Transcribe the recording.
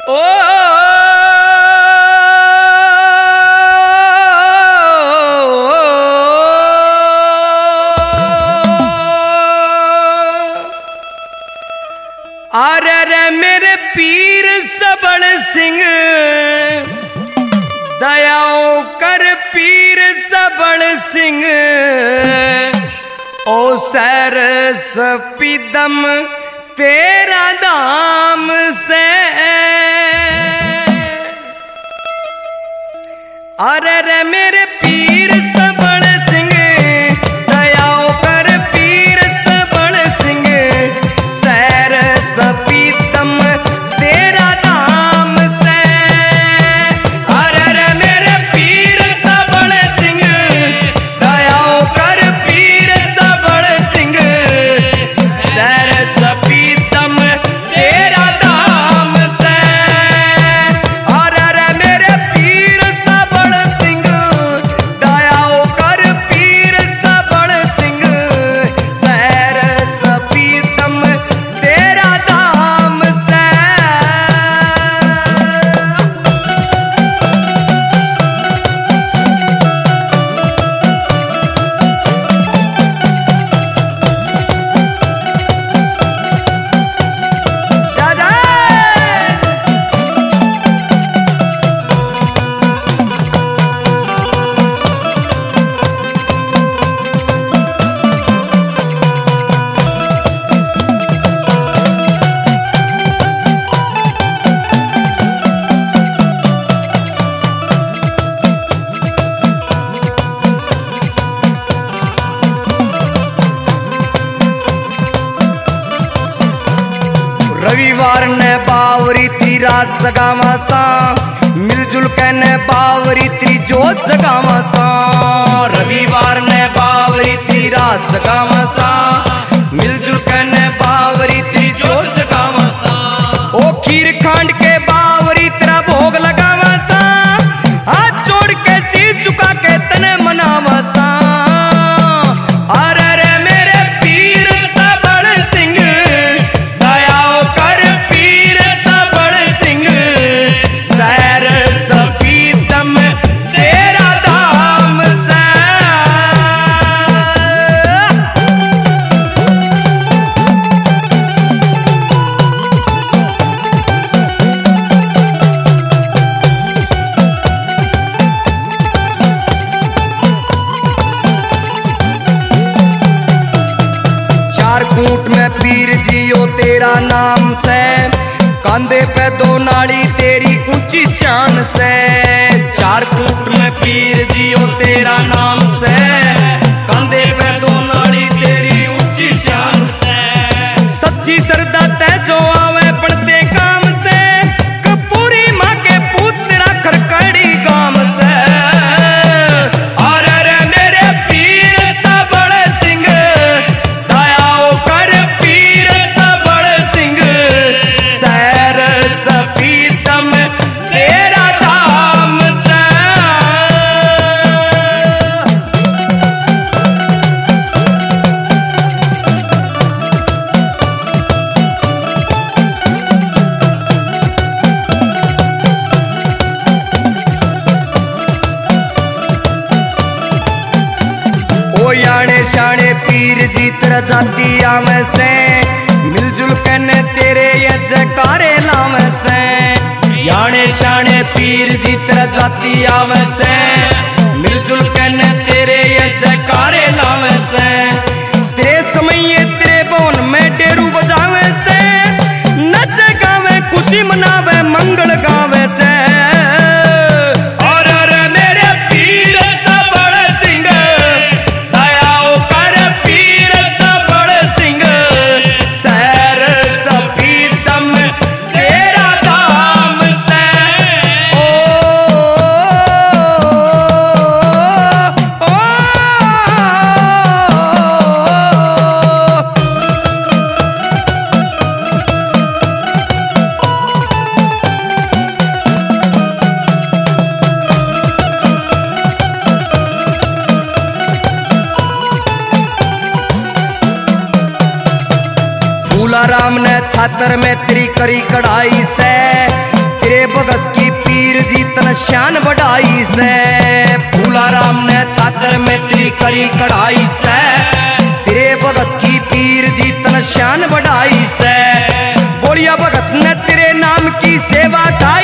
ओ अरे रे मेरे पीर सबल सिंह दयाओ कर पीर सबल सिंह ओ सैर सपीदम तेरा दाम से अरे रे मेरे पीर सबल सिंह दयाओ कर पीर सबल सिंह सैर सपीदम तेरा दाम से अरे रे मेरे पीर सबल सिंह दयाओ कर पीर सबल सिंह सैर सपीदम तेरा दाम से अरे रे मेरे पीर सबल सिंह दयाओ कर पीर सबल सिंह सैर सपीदम तेरा दाम से जा जा रविवार ने बावरी ती रात जगावा सा मिलजुल के ने बावरी ती जोत जगावा सा रविवार ने बावरी ती रात जगावा सा मिलजुल के ने बावरी ती जोत जगावा सा ओ खीर खांड के बावरी तेरा भोग लगावा सा हाथ जोड़ के सिर झुका के तने मनावा सा अरे रे मेरे पीर सबल सिंह दयाओ कर पीर सबल सिंह सैर सपीदम तेरा दाम से चार कूट में पीर जियो तेरा नाम से कंधे पे दो नाड़ी तेरी ऊंची शान से चार कूट में पीर जियो तेरा नाम से कंधे पे दो नाड़ी तेरी ऊंची शान से सच्ची श्रद्धा तय जो आवे पड़ते काम से कपूरी माँ के पुत्र खड़कड़ी गाम से अरे रे मेरे पीर सबल सिंह दयाओ कर पीर सबल सिंह सैर सपीदम तेरा दाम से ओ याने शाने पीर जी तेरा जाती आवे से मिलजुल के ने तेरे ये जयकारे लावे से याने शाने पीर जी तेरा जाती आवे से मिलजुल के ने तेरे ये जयकारे लावे से तेरे समय तेरे बोन में डेरू बजावे से नच गावे खुशी मनावे मंगल गावे से और अरे मेरे पीर सबल सिंह दयाओ कर पीर सबल सिंह सैर सपीदम तेरा दाम से राम ने छातर में तेरी करी कढ़ाई से भगत की पीर जी तन शान बढ़ाई से। फूलाराम ने चादर में तेरी करी कढ़ाई से, तेरे भगत की पीर जी तन शान बढ़ाई से। बोलिया भगत ने तेरे नाम की सेवा था,